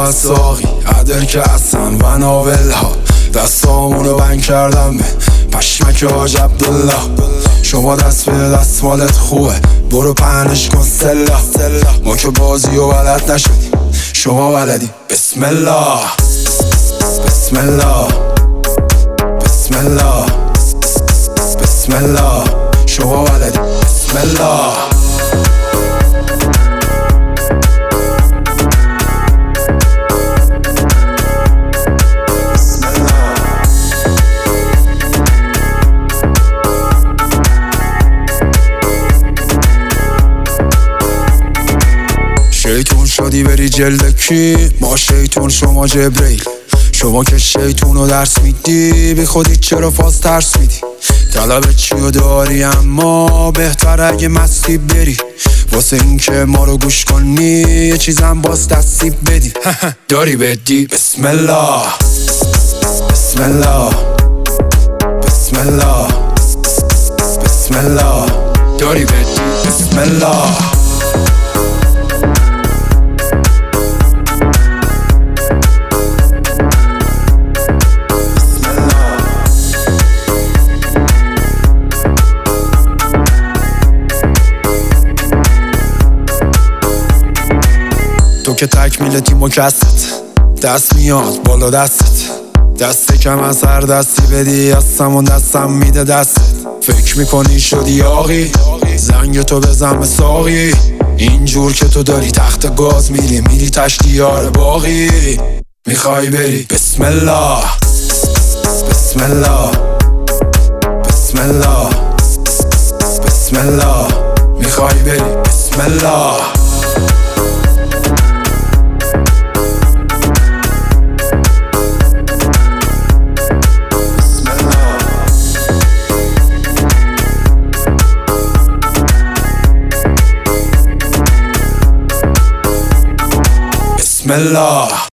از ساقی عدل که اصلا و ناول ها دستامونو بند کردم به پشمک حاج عبدالله. شما دست به دست مالت خوبه برو پهنش کن سلا. ما که بازی و بلد نشدیم شما بلدی. بسم الله بسم الله بسم الله بسم الله. شما بلدی. بسم الله. شیطون شدی بری جلد کی؟ ما شیطون شما جبریل. شما که شیطونو درس میدی بی خودی چرا فاز ترس میدی؟ طلب چیو داری اما بهتر اگه مستی بری واسه این که ما رو گوش کنی یه چیزم باز دستی بدی. داری بدی. بسم الله بسم الله بسم الله بسم الله. داری بدی. بسم الله. تو که تکمیل تیم و کست دست میاد بالا دستت دست کم از هر دستی بدی از همون دستم میده دستت. فکر میکنی شدی یاقی زنگ تو بزن به ساقی اینجور که تو داری تخت گاز میری تشتیار باقی میخوای بری. بسم الله بسم الله بسم الله بسم الله. میخوای بری. بسم الله. بسم الله.